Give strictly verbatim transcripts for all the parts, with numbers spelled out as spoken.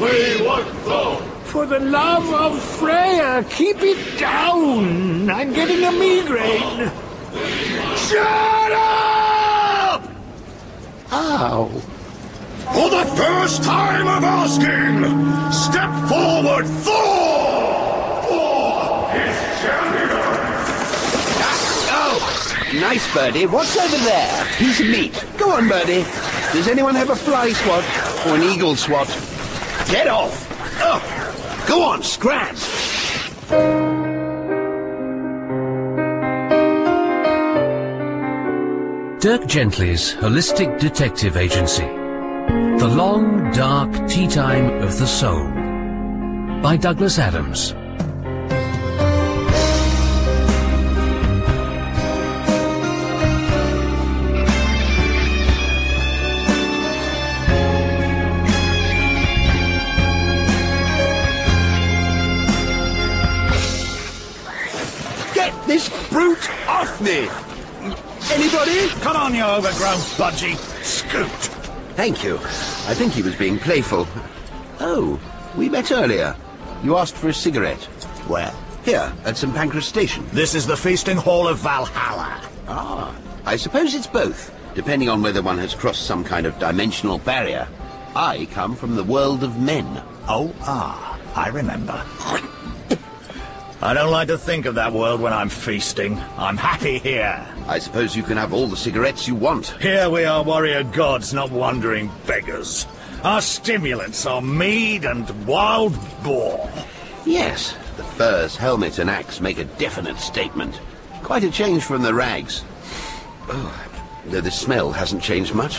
We want Thor! For the love of Freya, keep it down! I'm getting a migraine! Shut up! Ow. For the first time I'm asking, step forward, Thor! Thor is champion! Oh, nice, Birdie. What's over there? Piece of meat. Go on, Birdie. Does anyone have a fly swat? Or an eagle swat? Get off! Oh, go on, scram! Dirk Gently's Holistic Detective Agency. The Long, Dark Tea Time of the Soul. By Douglas Adams. Get this brute off me! Anybody? Come on, you overgrown budgie. Scoot! Thank you. I think he was being playful. Oh, we met earlier. You asked for a cigarette. Where? Here, at Saint Pancras Station. This is the feasting hall of Valhalla. Ah, I suppose it's both, depending on whether one has crossed some kind of dimensional barrier. I come from the world of men. Oh, ah, I remember. I don't like to think of that world when I'm feasting. I'm happy here. I suppose you can have all the cigarettes you want. Here we are warrior gods, not wandering beggars. Our stimulants are mead and wild boar. Yes, the furs, helmet and axe make a definite statement. Quite a change from the rags. Oh, though the smell hasn't changed much.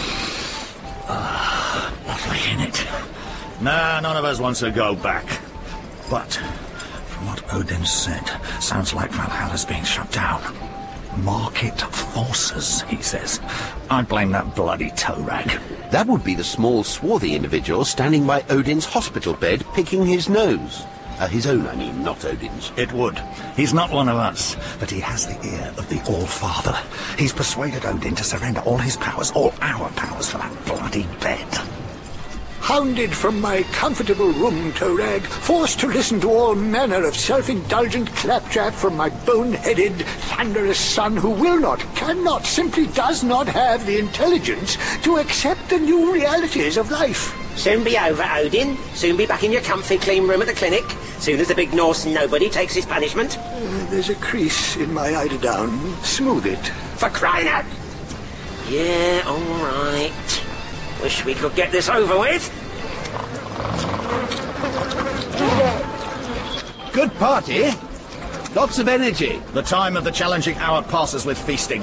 Ah, lovely, innit? Nah, none of us wants to go back. But from what Odin said, sounds like Valhalla's being shut down. Market forces, he says. I blame that bloody toe rag. That would be the small, swarthy individual standing by Odin's hospital bed, picking his nose. Uh, his own, I mean, not Odin's. It would. He's not one of us, but he has the ear of the All-Father. He's persuaded Odin to surrender all his powers, all our powers, for that bloody bed. Hounded from my comfortable room, Torag, forced to listen to all manner of self-indulgent claptrap from my bone-headed, thunderous son who will not, cannot, simply does not have the intelligence to accept the new realities of life. Soon be over, Odin. Soon be back in your comfy clean room at the clinic. Soon as the big Norse nobody takes his punishment. Uh, there's a crease in my eiderdown. Smooth it. For crying out! Yeah, all right. Wish we could get this over with. Good party. Lots of energy. The time of the challenging hour passes with feasting.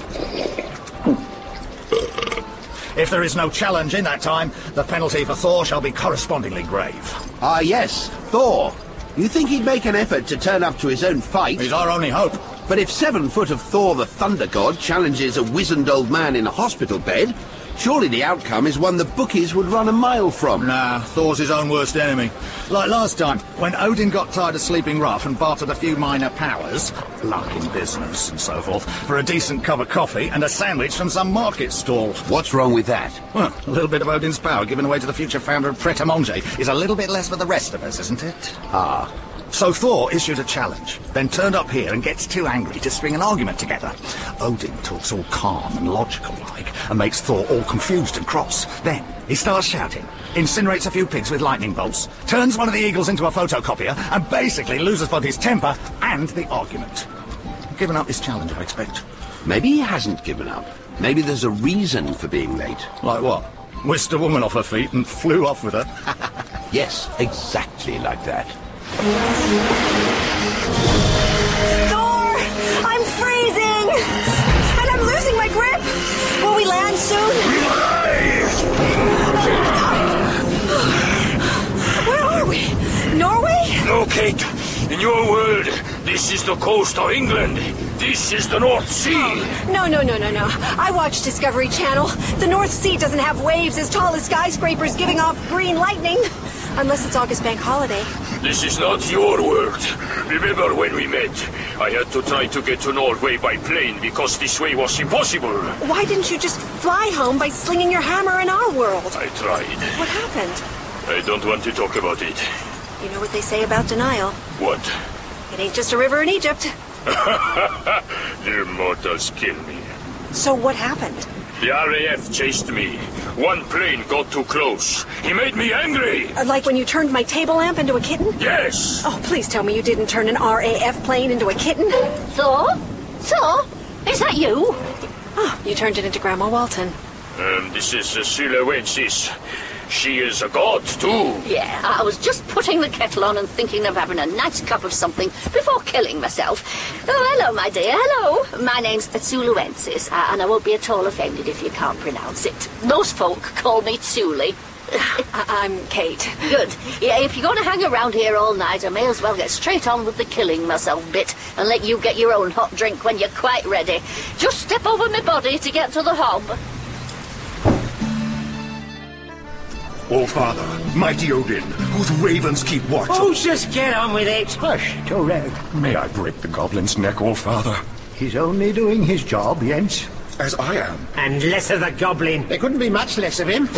If there is no challenge in that time, the penalty for Thor shall be correspondingly grave. Ah, yes, Thor. You think he'd make an effort to turn up to his own fight? He's our only hope. But if seven foot of Thor the Thunder God challenges a wizened old man in a hospital bed, surely the outcome is one the bookies would run a mile from. Nah, Thor's his own worst enemy. Like last time, when Odin got tired of sleeping rough and bartered a few minor powers, luck in business and so forth, for a decent cup of coffee and a sandwich from some market stall. What's wrong with that? Well, a little bit of Odin's power given away to the future founder of Pret a Manger is a little bit less for the rest of us, isn't it? Ah. So Thor issued a challenge, then turned up here and gets too angry to string an argument together. Odin talks all calm and logical-like, and makes Thor all confused and cross. Then he starts shouting, incinerates a few pigs with lightning bolts, turns one of the eagles into a photocopier, and basically loses both his temper and the argument. Given up his challenge, I expect. Maybe he hasn't given up. Maybe there's a reason for being late. Like what? Whisked a woman off her feet and flew off with her? Yes, exactly like that. Thor! I'm freezing! And I'm losing my grip! Will we land soon? Where are we? Norway? No, Kate. In your world, this is the coast of England. This is the North Sea. Oh, no, no, no, no, no. I watch Discovery Channel. The North Sea doesn't have waves as tall as skyscrapers giving off green lightning. Unless it's August Bank Holiday. This is not your world. Remember when we met? I had to try to get to Norway by plane because this way was impossible. Why didn't you just fly home by slinging your hammer in our world? I tried. What happened? I don't want to talk about it. You know what they say about denial? What? It ain't just a river in Egypt. You mortals kill me. So what happened? The R A F chased me. One plane got too close. He made me angry. Uh, like when you turned my table lamp into a kitten? Yes! Oh, please tell me you didn't turn an R A F plane into a kitten. Thor? Thor? Is that you? Oh, you turned it into Grandma Walton. Um, this is uh, Sulawensis. She is a god, too. Yeah, I was just putting the kettle on and thinking of having a nice cup of something before killing myself. Oh, hello, my dear, hello. My name's Tsuluensis, uh, and I won't be at all offended if you can't pronounce it. Most folk call me Tsuli. I'm Kate. Good. Yeah, if you're going to hang around here all night, I may as well get straight on with the killing myself bit and let you get your own hot drink when you're quite ready. Just step over my body to get to the hob. All Father, mighty Odin, whose ravens keep watch. Oh, just get on with it. Hush, Torag. May I break the goblin's neck, All Father? He's only doing his job, Jens. As I am. And less of the goblin. There couldn't be much less of him.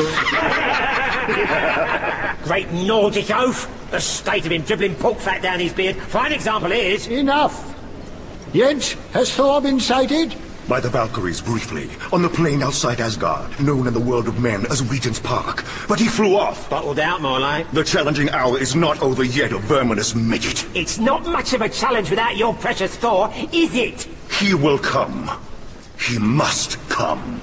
Great Nordic oaf. The state of him dribbling pork fat down his beard. Fine example is... Enough. Jens, has Thor been sighted? By the Valkyries, briefly, on the plain outside Asgard, known in the world of men as Regent's Park. But he flew off. Bottled out, more like. The challenging hour is not over yet, a verminous midget. It's not much of a challenge without your precious Thor, is it? He will come. He must come.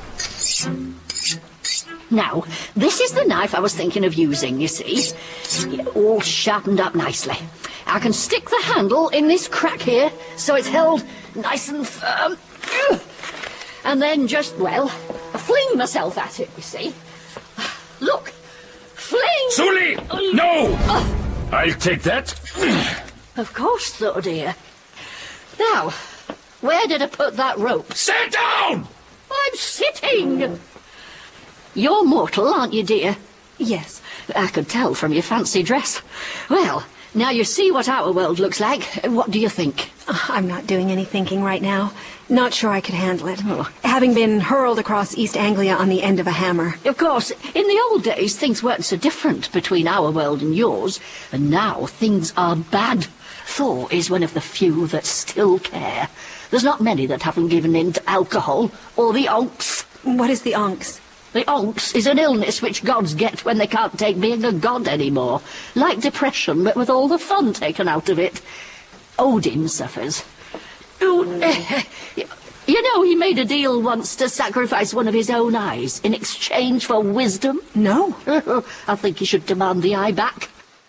Now, this is the knife I was thinking of using, you see. All sharpened up nicely. I can stick the handle in this crack here, so it's held nice and firm. And then just, well, fling myself at it, you see. Look! Fling! Suli! No! Oh. I'll take that. Of course, though, dear. Now, where did I put that rope? Sit down! I'm sitting! You're mortal, aren't you, dear? Yes. I could tell from your fancy dress. Well, now you see what our world looks like. What do you think? Uh, I'm not doing any thinking right now. Not sure I could handle it. Oh. Having been hurled across East Anglia on the end of a hammer. Of course, in the old days, things weren't so different between our world and yours. And now things are bad. Thor is one of the few that still care. There's not many that haven't given in to alcohol or the onks. What is the onks? The onks is an illness which gods get when they can't take being a god anymore. Like depression, but with all the fun taken out of it. Odin suffers. Oh, uh, you know, he made a deal once to sacrifice one of his own eyes in exchange for wisdom. No. I think he should demand the eye back.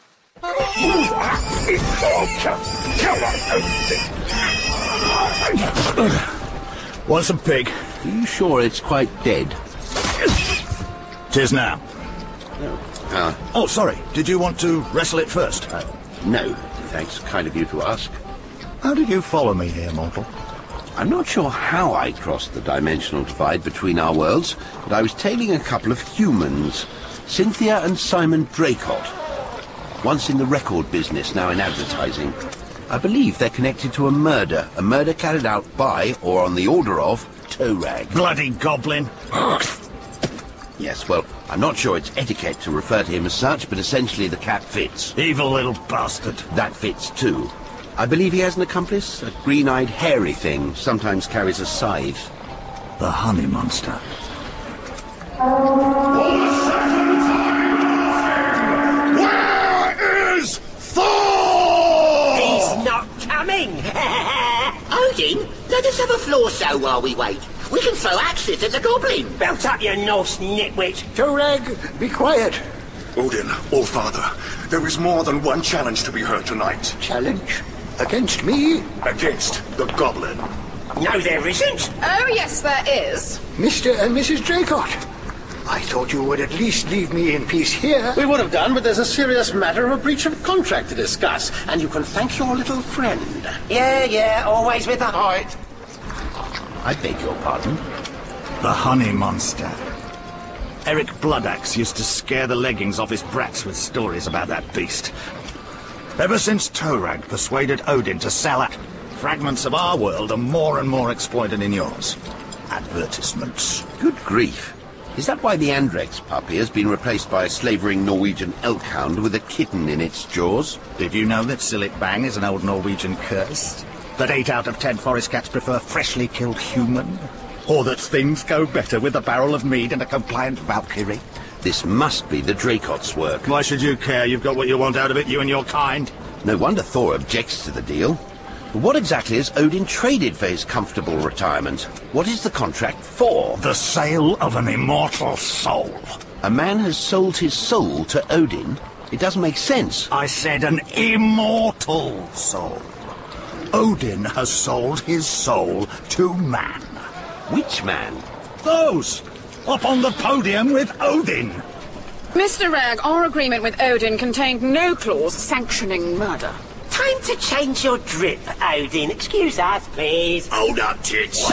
What's a pig? Are you sure it's quite dead? Tis now. Uh, Oh, sorry. Did you want to wrestle it first? uh, no, thanks. Kind of you to ask. How did you follow me here, mortal? I'm not sure how I crossed the dimensional divide between our worlds, but I was tailing a couple of humans. Cynthia and Simon Dracott. Once in the record business, now in advertising. I believe they're connected to a murder. A murder carried out by, or on the order of, Torag. Bloody goblin. Yes, well, I'm not sure it's etiquette to refer to him as such, but essentially the cap fits. Evil little bastard. That fits too. I believe he has an accomplice, a green-eyed hairy thing, sometimes carries a scythe. The honey monster. Where is Thor? He's not coming! Odin, let us have a floor show while we wait. We can throw axes at the goblin. Belt up, you Norse nitwit! Torag, be quiet. Odin, All Father, there is more than one challenge to be heard tonight. Challenge? Against me? Against the goblin. No, there isn't! Oh, yes, there is. Mister and Missus Dracott. I thought you would at least leave me in peace here. We would have done, but there's a serious matter of a breach of contract to discuss, and you can thank your little friend. Yeah, yeah, always with the height. I beg your pardon? The honey monster. Eric Bloodaxe used to scare the leggings off his brats with stories about that beast. Ever since Torag persuaded Odin to sell out, fragments of our world are more and more exploited in yours. Advertisements. Good grief. Is that why the Andrex puppy has been replaced by a slavering Norwegian elk hound with a kitten in its jaws? Did you know that Sillet Bang is an old Norwegian curse? That eight out of ten forest cats prefer freshly killed human? Or that things go better with a barrel of mead and a compliant Valkyrie? This must be the Dracot's work. Why should you care? You've got what you want out of it, you and your kind. No wonder Thor objects to the deal. But what exactly has Odin traded for his comfortable retirement? What is the contract for? The sale of an immortal soul. A man has sold his soul to Odin? It doesn't make sense. I said an immortal soul. Odin has sold his soul to man. Which man? Those! Up on the podium with Odin! Mister Rag, our agreement with Odin contained no clause sanctioning murder. Time to change your drip, Odin. Excuse us, please. Hold up, tits.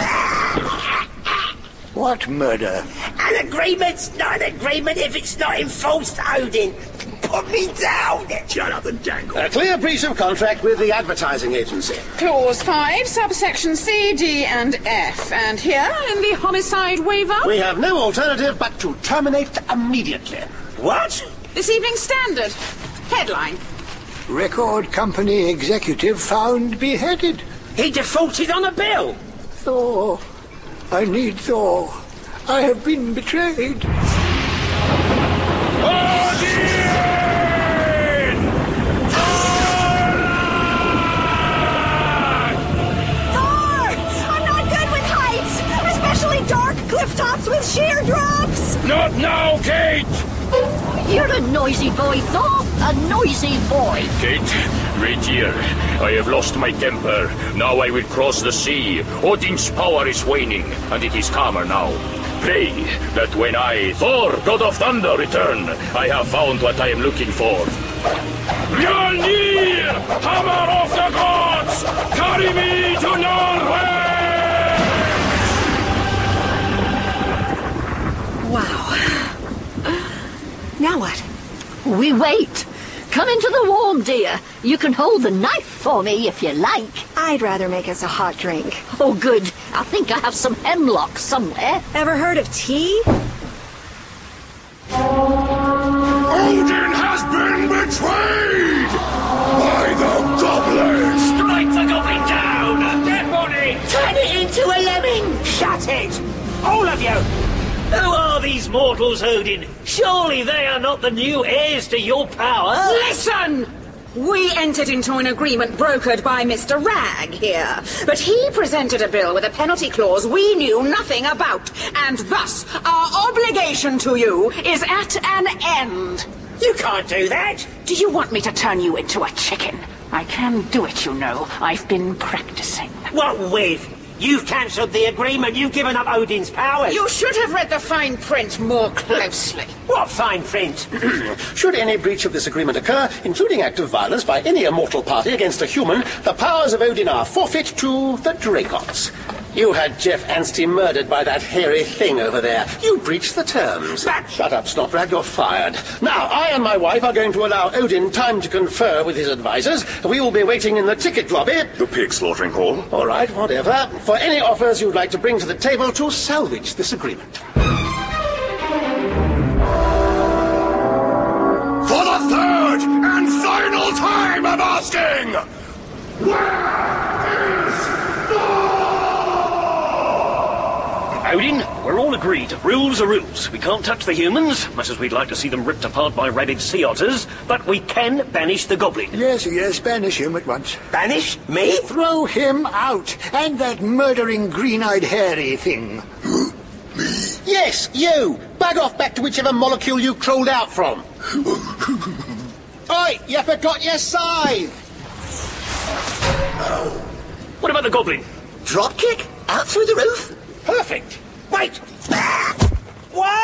What murder? An agreement's not an agreement if it's not enforced, Odin. Put me down. Shut up and dangle. A clear breach of contract with the advertising agency. Clause five, subsection C, D, and F. And here, in the homicide waiver... We have no alternative but to terminate immediately. What? This Evening Standard. Headline. Record company executive found beheaded. He defaulted on a bill. Thor. I need Thor. I have been betrayed. Dark cliff tops with sheer drops! Not now, Kate! You're a noisy boy, Thor! A noisy boy! Kate, right here. I have lost my temper. Now I will cross the sea. Odin's power is waning, and it is calmer now. Pray that when I, Thor, God of Thunder, return, I have found what I am looking for. Mjolnir! Hammer of the gods! Carry me to Norway! Wow. Now what? We wait. Come into the warm, dear. You can hold the knife for me if you like. I'd rather make us a hot drink. Oh, good. I think I have some hemlock somewhere. Ever heard of tea? Odin has been betrayed by the goblin. Strike the goblin down! Dead body! Turn it into a lemming! Shut it! All of you! Who are these mortals, Odin? Surely they are not the new heirs to your power? Listen! We entered into an agreement brokered by Mister Rag here, but he presented a bill with a penalty clause we knew nothing about, and thus our obligation to you is at an end. You can't do that! Do you want me to turn you into a chicken? I can do it, you know. I've been practicing. What with? You've cancelled the agreement. You've given up Odin's powers. You should have read the fine print more closely. What fine print? Should any breach of this agreement occur, including act of violence by any immortal party against a human, the powers of Odin are forfeit to the Dracots. You had Jeff Anstey murdered by that hairy thing over there. You breached the terms. But... Shut up, Snotrag, you're fired. Now, I and my wife are going to allow Odin time to confer with his advisors. We will be waiting in the ticket lobby. The pig slaughtering hall. All right, whatever. For any offers you'd like to bring to the table to salvage this agreement. For the third and final time I'm asking! Where is Thor? Odin, we're all agreed. Rules are rules. We can't touch the humans, much as we'd like to see them ripped apart by rabid sea otters, but we can banish the goblin. Yes, yes, banish him at once. Banish? Me? Throw him out, and that murdering green-eyed hairy thing. Yes, you! Bug off back to whichever molecule you crawled out from. Oi, you forgot your scythe! What about the goblin? Dropkick? Out through the roof? Perfect. Wait! What?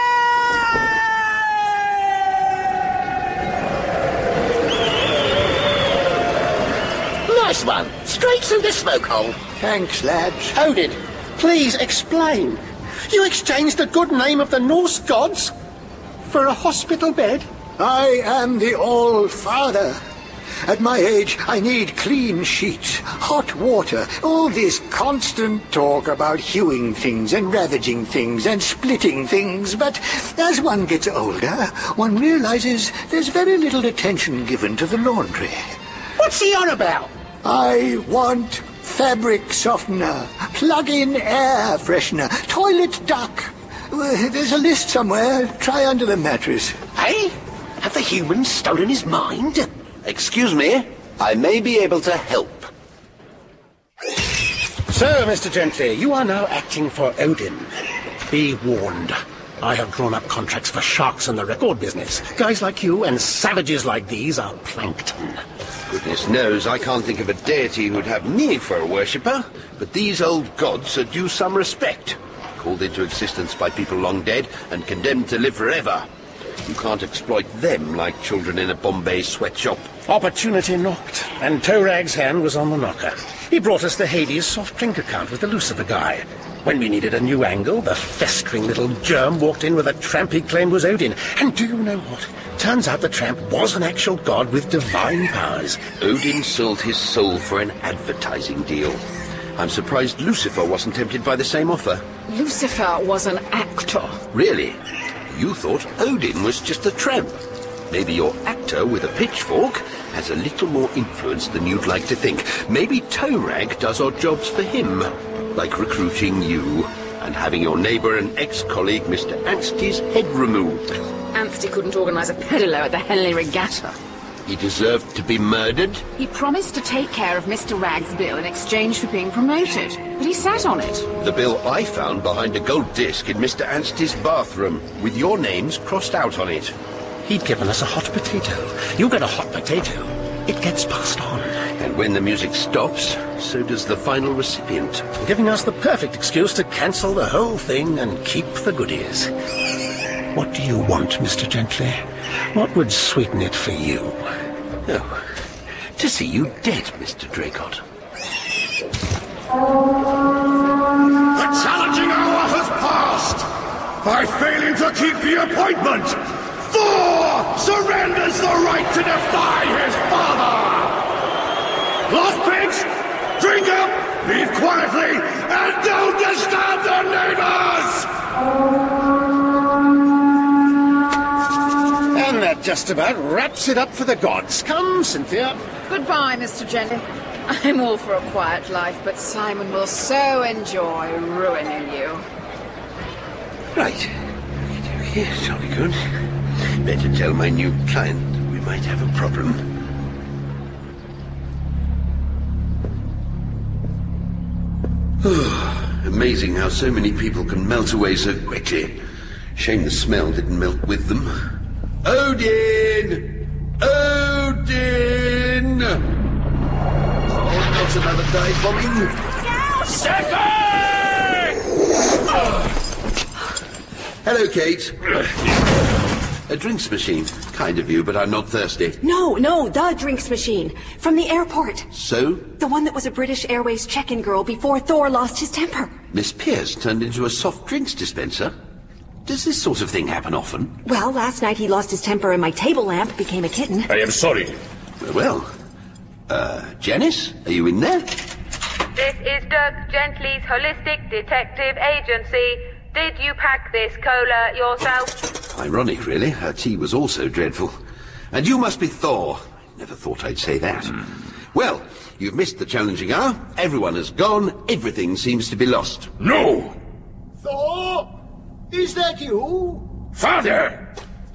Nice one. Straight through the smoke hole. Thanks, lads. Odin, please explain. You exchanged the good name of the Norse gods for a hospital bed? I am the All-Father. At my age, I need clean sheets, hot water, all this constant talk about hewing things and ravaging things and splitting things. But as one gets older, one realizes there's very little attention given to the laundry. What's he on about? I want fabric softener, plug-in air freshener, toilet duck. Uh, There's a list somewhere. Try under the mattress. Hey? Have the humans stolen his mind? Excuse me, I may be able to help. So, Mister Gently, you are now acting for Odin. Be warned. I have drawn up contracts for sharks in the record business. Guys like you and savages like these are plankton. Goodness knows I can't think of a deity who'd have me for a worshipper, but these old gods are due some respect. Called into existence by people long dead and condemned to live forever. You can't exploit them like children in a Bombay sweatshop. Opportunity knocked, and Torag's hand was on the knocker. He brought us the Hades soft drink account with the Lucifer guy. When we needed a new angle, the festering little germ walked in with a tramp he claimed was Odin. And do you know what? Turns out the tramp was an actual god with divine powers. Odin sold his soul for an advertising deal. I'm surprised Lucifer wasn't tempted by the same offer. Lucifer was an actor. Really? You thought Odin was just a tramp. Maybe your actor with a pitchfork has a little more influence than you'd like to think. Maybe Torag does odd jobs for him, like recruiting you and having your neighbour and ex-colleague Mister Anstey's head removed. Anstey couldn't organise a pedalo at the Henley Regatta. He deserved to be murdered? He promised to take care of Mister Rag's bill in exchange for being promoted, but he sat on it. The bill I found behind a gold disc in Mister Anstey's bathroom, with your names crossed out on it. He'd given us a hot potato. You get a hot potato, it gets passed on. And when the music stops, so does the final recipient. Giving us the perfect excuse to cancel the whole thing and keep the goodies. What do you want, Mister Gently? What would sweeten it for you? Oh, to see you dead, Mister Draycott. The challenging hour has passed! By failing to keep the appointment, Thor surrenders the right to defy his father! Lost pigs, drink up, leave quietly, and don't disturb the neighbors! And that just about wraps it up for the gods. Come, Cynthia. Goodbye, Mister Gently. I'm all for a quiet life, but Simon will so enjoy ruining you. Right. Okay, jolly good. Better tell my new client that we might have a problem. Amazing how so many people can melt away so quickly. Shame the smell didn't melt with them. Odin! Odin! Oh, not another dive bombing. Step back! Hello, Kate. A drinks machine. Kind of you, but I'm not thirsty. No, no, the drinks machine. From the airport. So? The one that was a British Airways check-in girl before Thor lost his temper. Miss Pierce turned into a soft drinks dispenser? Does this sort of thing happen often? Well, last night he lost his temper and my table lamp became a kitten. I am sorry. Well, uh, Janice, are you in there? This is Doug Gently's Holistic Detective Agency. Did you pack this cola yourself? Ironic, really. Her tea was also dreadful. And you must be Thor. Never thought I'd say that. Mm. Well, you've missed the challenging hour. Everyone has gone. Everything seems to be lost. No! Thor? Is that you? Father!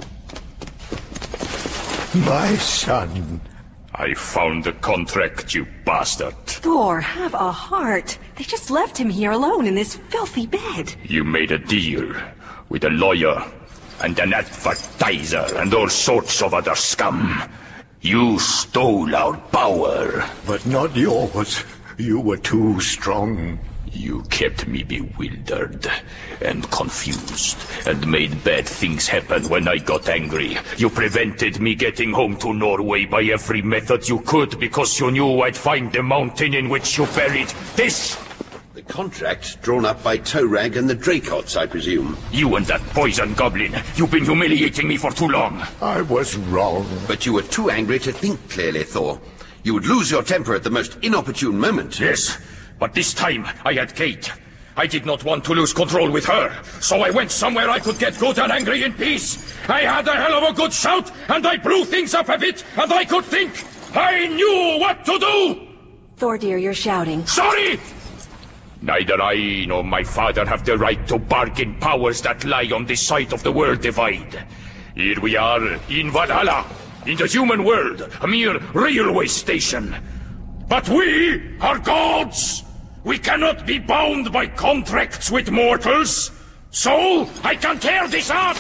My son. I found the contract, you bastard. Thor, have a heart. They just left him here alone in this filthy bed. You made a deal with a lawyer and an advertiser and all sorts of other scum. You stole our power. But not yours. You were too strong. You kept me bewildered and confused and made bad things happen when I got angry. You prevented me getting home to Norway by every method you could because you knew I'd find the mountain in which you buried this. The contract drawn up by Torag and the Dracots, I presume. You and that poison goblin. You've been humiliating me for too long. I was wrong. But you were too angry to think clearly, Thor. You would lose your temper at the most inopportune moment. Yes, but this time I had Kate. I did not want to lose control with her, so I went somewhere I could get good and angry in peace. I had a hell of a good shout, and I blew things up a bit, and I could think. I knew what to do! Thor, dear, you're shouting. Sorry! Neither I nor my father have the right to bargain powers that lie on this side of the world divide. Here we are, in Valhalla, in the human world, a mere railway station. But we are gods! We cannot be bound by contracts with mortals! So, I can tear this up!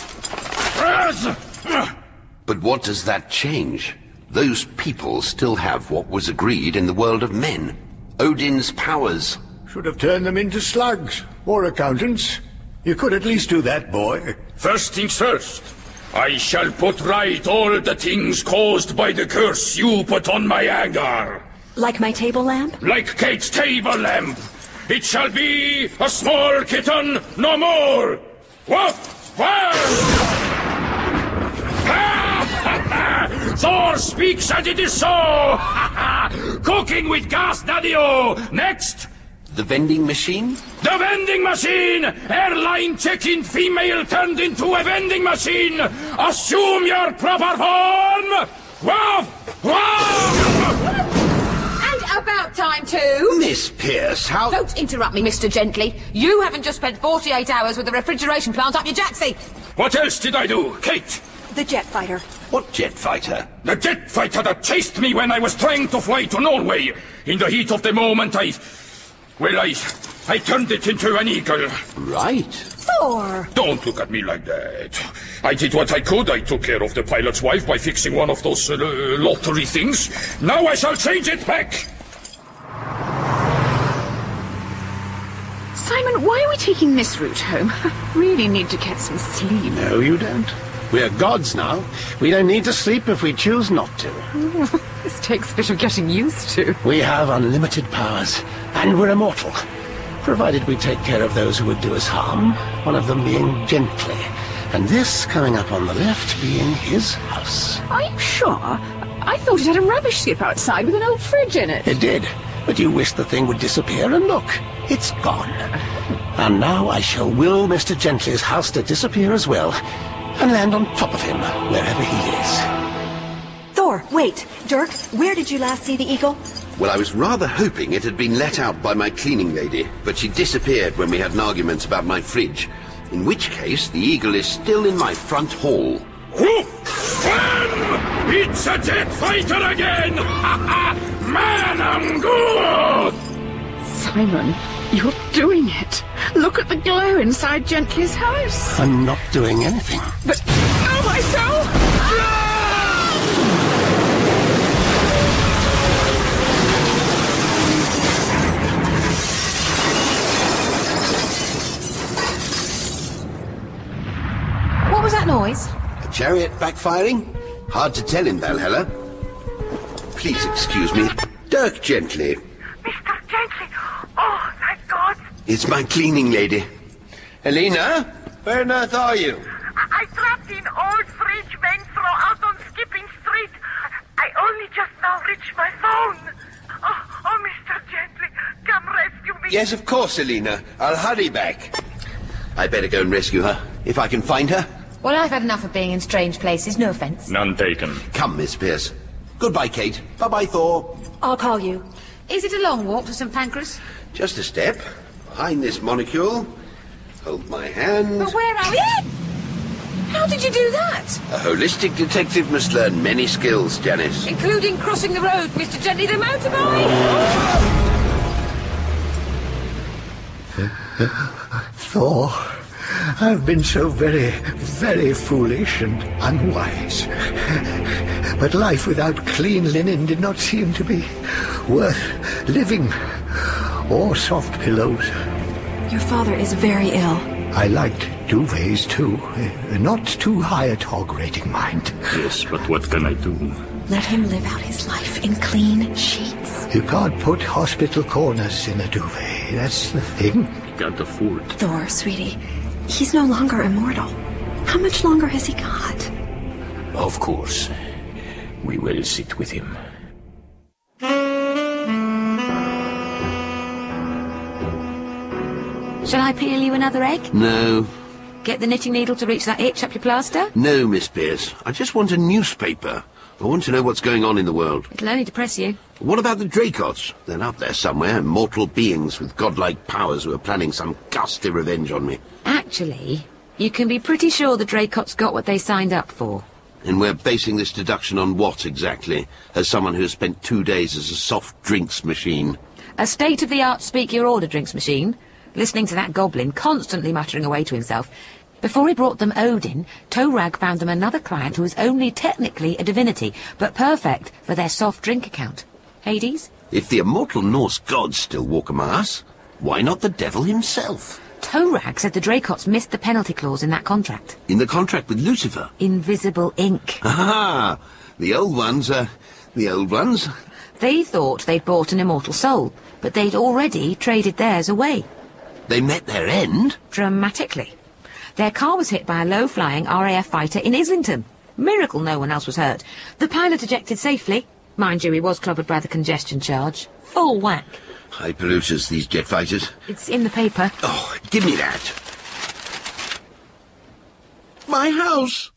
But what does that change? Those people still have what was agreed in the world of men. Odin's powers. Should have turned them into slugs, or accountants. You could at least do that, boy. First things first. I shall put right all the things caused by the curse you put on my anger. Like my table lamp? Like Kate's table lamp. It shall be a small kitten, no more. Woof! Woof! Thor speaks and it is so! Cooking with gas, Daddy-o! Next! The vending machine? The vending machine! Airline check-in female turned into a vending machine! Assume your proper form! Woof! Woof! And about time too! Miss Pierce, how... Don't interrupt me, Mister Gently. You haven't just spent forty-eight hours with the refrigeration plant up your jacksie! What else did I do, Kate? The jet fighter. What jet fighter? The jet fighter that chased me when I was trying to fly to Norway. In the heat of the moment, I... Well, I... I turned it into an eagle. Right. Thor! Don't look at me like that. I did what I could. I took care of the pilot's wife by fixing one of those uh, lottery things. Now I shall change it back. Simon, why are we taking this route home? I really need to get some sleep. No, you don't. We're gods now. We don't need to sleep if we choose not to. This takes a bit of getting used to. We have unlimited powers, and we're immortal. Provided we take care of those who would do us harm, one of them being Gently, and this coming up on the left being his house. Are you sure? I thought it had a rubbish skip outside with an old fridge in it. It did, but you wished the thing would disappear, and look, it's gone. And now I shall will Mister Gently's house to disappear as well, and land on top of him, wherever he is. Thor, wait. Dirk, where did you last see the eagle? Well, I was rather hoping it had been let out by my cleaning lady, but she disappeared when we had an argument about my fridge. In which case, the eagle is still in my front hall. Woof! It's a jet fighter again! Man, I'm good! Simon, you're doing it. Look at the glow inside Gently's house. I'm not doing anything. But, oh my soul! What was that noise? A chariot backfiring? Hard to tell in Valhalla. Please excuse me. Dirk Gently. Mister Gently! Oh, thank God! It's my cleaning lady. Helena? Where on earth are you? I, I trapped in old fridge Ventro out on Skipping Street. I only just now reached my phone. Oh, oh, Mister Gently, come rescue me. Yes, of course, Helena. I'll hurry back. I better go and rescue her, if I can find her. Well, I've had enough of being in strange places, no offence. None taken. Come, Miss Pierce. Goodbye, Kate. Bye-bye, Thor. I'll call you. Is it a long walk to Saint Pancras? Just a step. Behind this monocule. Hold my hand. But where are we? How did you do that? A holistic detective must learn many skills, Janice. Including crossing the road, Mister Gently, the motorbike! Thor, I've been so very, very foolish and unwise. But life without clean linen did not seem to be worth living, or soft pillows. Your father is very ill. I liked duvets too. Not too high a tog rating, mind. Yes, but what can I do? Let him live out his life in clean sheets. You can't put hospital corners in a duvet. see, that's the thing. He can't afford. Thor, sweetie, he's no longer immortal. How much longer has he got? Of course. We will sit with him. Shall I peel you another egg? No. Get the knitting needle to reach that itch up your plaster? No, Miss Pierce. I just want a newspaper. I want to know what's going on in the world. It'll only depress you. What about the Dracots? They're out there somewhere, mortal beings with godlike powers who are planning some ghastly revenge on me. Actually, you can be pretty sure the Dracots got what they signed up for. And we're basing this deduction on what, exactly? As someone who has spent two days as a soft drinks machine. A state-of-the-art speak-your-order drinks machine, listening to that goblin constantly muttering away to himself. Before he brought them Odin, Torag found them another client who was only technically a divinity, but perfect for their soft drink account. Hades? If the immortal Norse gods still walk among us, why not the devil himself? Torag said the Dracots missed the penalty clause in that contract. In the contract with Lucifer? Invisible ink. Ah, the old ones, uh, the old ones. They thought they'd bought an immortal soul, but they'd already traded theirs away. They met their end? Dramatically. Their car was hit by a low-flying R A F fighter in Islington. Miracle no one else was hurt. The pilot ejected safely. Mind you, he was clobbered by the congestion charge. Full whack. High polluters, these jet fighters. It's in the paper. Oh, give me that. My house!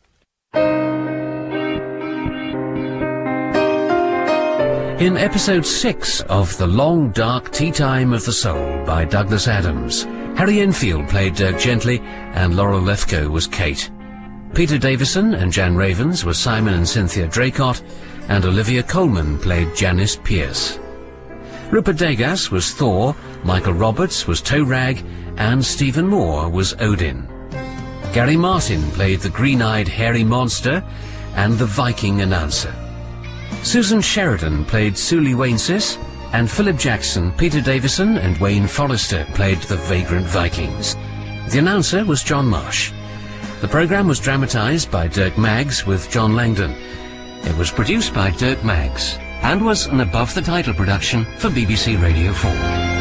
In episode six of The Long Dark Tea Time of the Soul by Douglas Adams, Harry Enfield played Dirk Gently and Laurel Lefkoe was Kate. Peter Davison and Jan Ravens were Simon and Cynthia Draycott, and Olivia Colman played Janice Pierce. Rupert Degas was Thor, Michael Roberts was Torag, and Stephen Moore was Odin. Gary Martin played the green-eyed hairy monster and the Viking announcer. Susan Sheridan played Suli Wainsis, and Philip Jackson, Peter Davison and Wayne Forrester played the Vagrant Vikings. The announcer was John Marsh. The programme was dramatised by Dirk Maggs with John Langdon. It was produced by Dirk Maggs and was an above-the-title production for B B C Radio four.